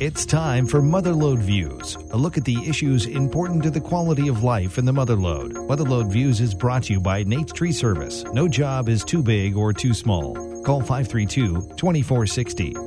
It's time for Motherlode Views, a look at the issues important to the quality of life in the Motherlode. Motherlode Views is brought to you by Nate's Tree Service. No job is too big or too small. Call 532-2460.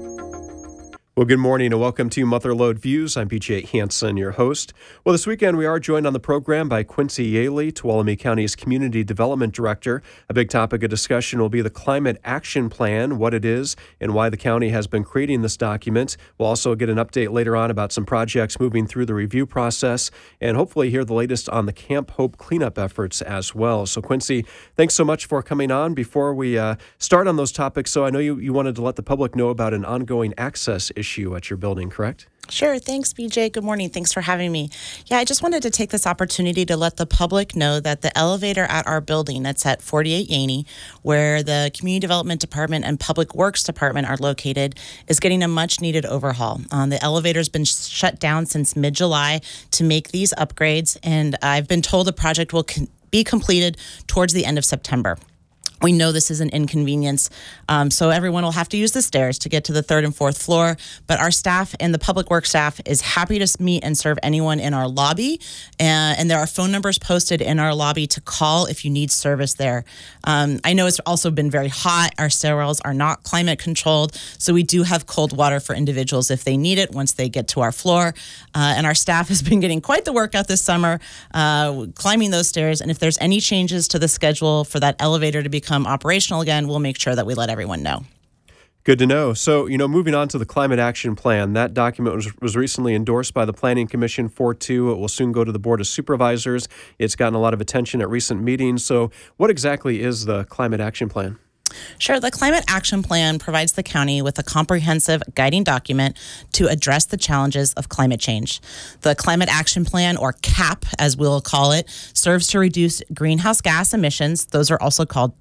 Well, good morning and welcome to Motherlode Views. I'm BJ Hansen, your host. Well, this weekend we are joined on the program by Quincy Yaley, Tuolumne County's Community Development Director. A big topic of discussion will be the Climate Action Plan, what it is, and why the county has been creating this document. We'll also get an update later on about some projects moving through the review process and hopefully hear the latest on the Camp Hope cleanup efforts as well. So, Quincy, thanks so much for coming on. Before we start on those topics, so I know you wanted to let the public know about an ongoing access issue at your building, correct? Sure. Thanks, BJ. Good morning. Thanks for having me. Yeah, I just wanted to take this opportunity to let the public know that the elevator at our building that's at 48 Yaney, where the Community Development Department and Public Works Department are located, is getting a much-needed overhaul. The elevator's been shut down since mid-July to make these upgrades, and I've been told the project will be completed towards the end of September. We know this is an inconvenience, so everyone will have to use the stairs to get to the third and fourth floor, but our staff and the public works staff is happy to meet and serve anyone in our lobby, and there are phone numbers posted in our lobby to call if you need service there. I know it's also been very hot. Our stairwells are not climate controlled, so we do have cold water for individuals if they need it once they get to our floor, and our staff has been getting quite the workout this summer, climbing those stairs, and if there's any changes to the schedule for that elevator to become operational again, we'll make sure that we let everyone know. Good to know. So, moving on to the Climate Action Plan, that document was recently endorsed by the Planning Commission 4-2. It will soon go to the Board of Supervisors. It's gotten a lot of attention at recent meetings. So what exactly is the Climate Action Plan? Sure. The Climate Action Plan provides the county with a comprehensive guiding document to address the challenges of climate change. The Climate Action Plan, or CAP, as we'll call it, serves to reduce greenhouse gas emissions. Those are also called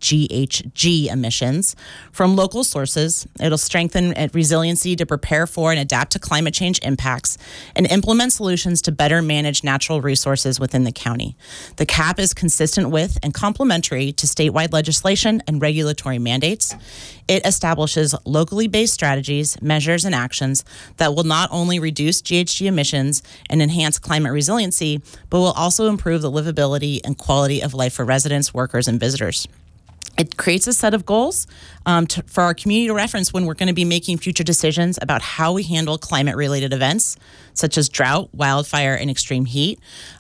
GHG emissions from local sources. It'll strengthen resiliency to prepare for and adapt to climate change impacts and implement solutions to better manage natural resources within the county. The CAP is consistent with and complementary to statewide legislation and regulatory mandates. It establishes locally based strategies, measures, and actions that will not only reduce GHG emissions and enhance climate resiliency, but will also improve the livability and quality of life for residents, workers, and visitors. It creates a set of goals for our community to reference when we're going to be making future decisions about how we handle climate-related events, such as drought, wildfire, and extreme heat.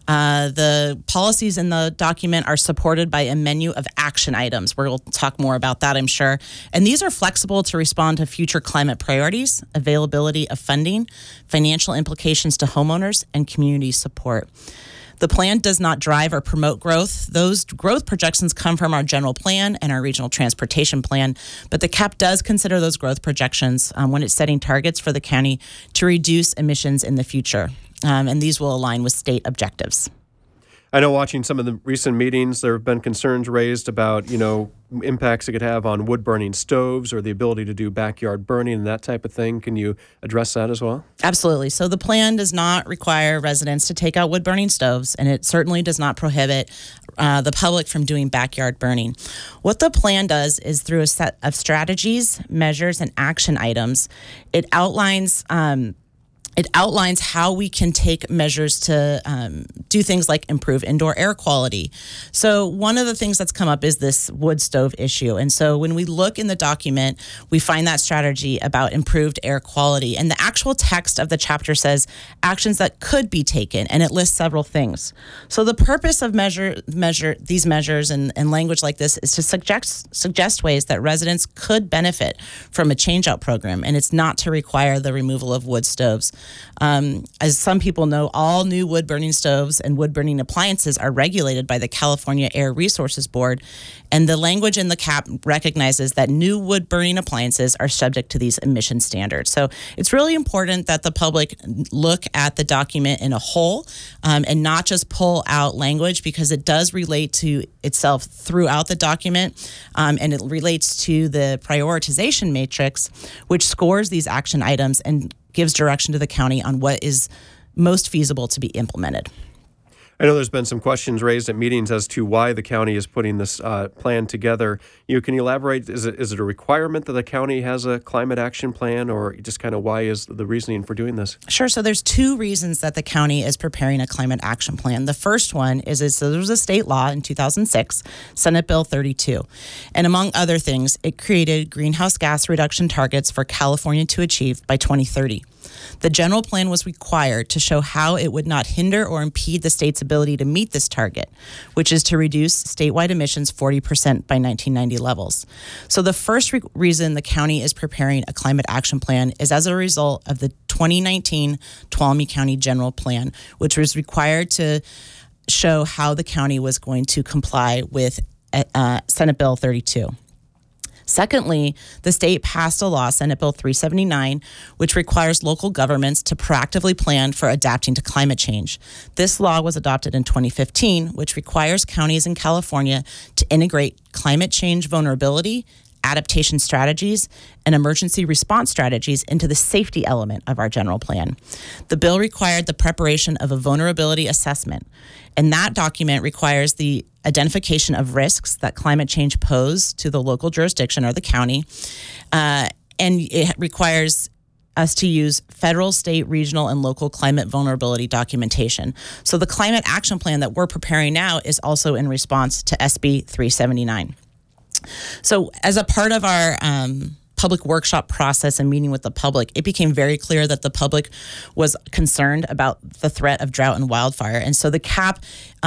The policies in the document are supported by a menu of action items. We'll talk more about that, I'm sure. And these are flexible to respond to future climate priorities, availability of funding, financial implications to homeowners, and community support. The plan does not drive or promote growth. Those growth projections come from our general plan and our regional transportation plan, but the CAP does consider those growth projections when it's setting targets for the county to reduce emissions in the future, and these will align with state objectives. I know watching some of the recent meetings, there have been concerns raised about, impacts it could have on wood-burning stoves or the ability to do backyard burning and that type of thing. Can you address that as well? Absolutely. So the plan does not require residents to take out wood-burning stoves, and it certainly does not prohibit the public from doing backyard burning. What the plan does is, through a set of strategies, measures, and action items, it outlines how we can take measures to do things like improve indoor air quality. So one of the things that's come up is this wood stove issue. And so when we look in the document, we find that strategy about improved air quality. And the actual text of the chapter says actions that could be taken, and it lists several things. So the purpose of these measures and language like this is to suggest ways that residents could benefit from a change-out program, and it's not to require the removal of wood stoves. As some people know, all new wood-burning stoves and wood-burning appliances are regulated by the California Air Resources Board, and the language in the CAP recognizes that new wood-burning appliances are subject to these emission standards. So it's really important that the public look at the document in a whole and not just pull out language, because it does relate to itself throughout the document, and it relates to the prioritization matrix, which scores these action items and gives direction to the county on what is most feasible to be implemented. I know there's been some questions raised at meetings as to why the county is putting this plan together. Can you elaborate? Is it a requirement that the county has a climate action plan, or just kind of why is the reasoning for doing this? Sure. So there's two reasons that the county is preparing a climate action plan. The first one is there was a state law in 2006, Senate Bill 32. And among other things, it created greenhouse gas reduction targets for California to achieve by 2030. The general plan was required to show how it would not hinder or impede the state's ability to meet this target, which is to reduce statewide emissions 40% by 1990 levels. So the first reason the county is preparing a climate action plan is as a result of the 2019 Tuolumne County General Plan, which was required to show how the county was going to comply with Senate Bill 32. Secondly, the state passed a law, Senate Bill 379, which requires local governments to proactively plan for adapting to climate change. This law was adopted in 2015, which requires counties in California to integrate climate change vulnerability, adaptation strategies, and emergency response strategies into the safety element of our general plan. The bill required the preparation of a vulnerability assessment, and that document requires the identification of risks that climate change pose to the local jurisdiction or the county, and it requires us to use federal, state, regional, and local climate vulnerability documentation. So the climate action plan that we're preparing now is also in response to SB 379. So as a part of our public workshop process and meeting with the public, it became very clear that the public was concerned about the threat of drought and wildfire. And so the CAP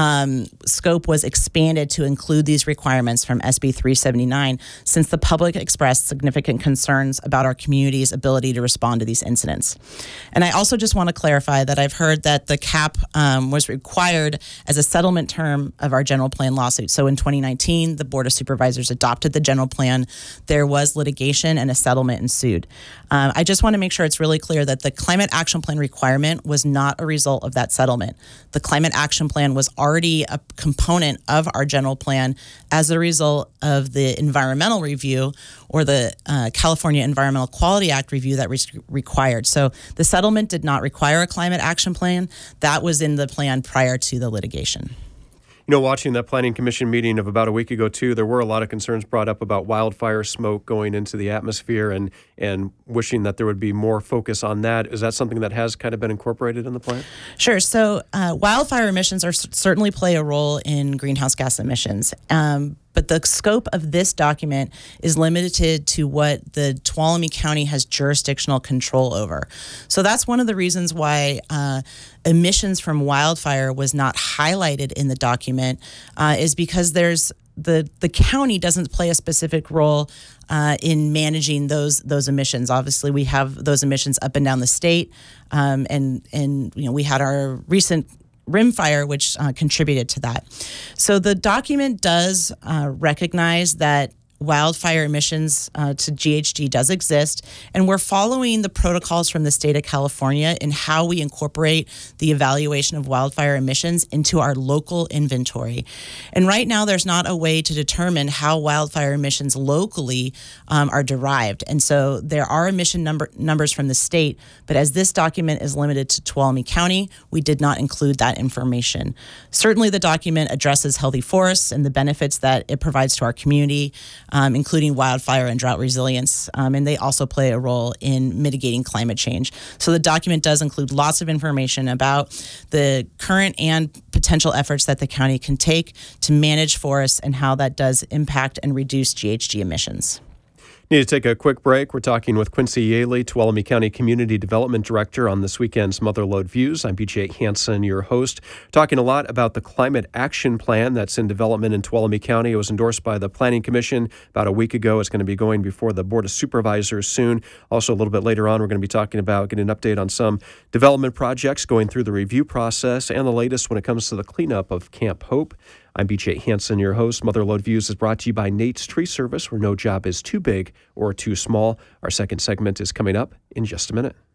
scope was expanded to include these requirements from SB 379, since the public expressed significant concerns about our community's ability to respond to these incidents. And I also just want to clarify that I've heard that the CAP was required as a settlement term of our general plan lawsuit. So in 2019, the Board of Supervisors adopted the general plan. There was litigation and a settlement ensued. I just want to make sure it's really clear that the climate action plan requirement was not a result of that settlement. The climate action plan was already a component of our general plan as a result of the environmental review, or the California Environmental Quality Act review that was required. So the settlement did not require a climate action plan. That was in the plan prior to the litigation. Watching that Planning Commission meeting of about a week ago, too, there were a lot of concerns brought up about wildfire smoke going into the atmosphere and wishing that there would be more focus on that. Is that something that has kind of been incorporated in the plan? Sure. So wildfire emissions certainly play a role in greenhouse gas emissions. But the scope of this document is limited to what the Tuolumne County has jurisdictional control over. So that's one of the reasons why emissions from wildfire was not highlighted in the document, is because the county doesn't play a specific role in managing those emissions. Obviously, we have those emissions up and down the state, and we had our recent rimfire, which contributed to that. So the document does recognize that wildfire emissions to GHG does exist, and we're following the protocols from the state of California in how we incorporate the evaluation of wildfire emissions into our local inventory. And right now, there's not a way to determine how wildfire emissions locally are derived. And so there are emission numbers from the state, but as this document is limited to Tuolumne County, we did not include that information. Certainly, the document addresses healthy forests and the benefits that it provides to our community, including wildfire and drought resilience, and they also play a role in mitigating climate change. So the document does include lots of information about the current and potential efforts that the county can take to manage forests and how that does impact and reduce GHG emissions. Need to take a quick break. We're talking with Quincy Yaley, Tuolumne County Community Development Director, on this weekend's Mother Lode Views. I'm PJ Hansen, your host, talking a lot about the Climate Action Plan that's in development in Tuolumne County. It was endorsed by the Planning Commission about a week ago. It's going to be going before the Board of Supervisors soon. Also, a little bit later on, we're going to be talking about getting an update on some development projects going through the review process and the latest when it comes to the cleanup of Camp Hope. I'm BJ Hansen, your host. Mother Lode Views is brought to you by Nate's Tree Service, where no job is too big or too small. Our second segment is coming up in just a minute.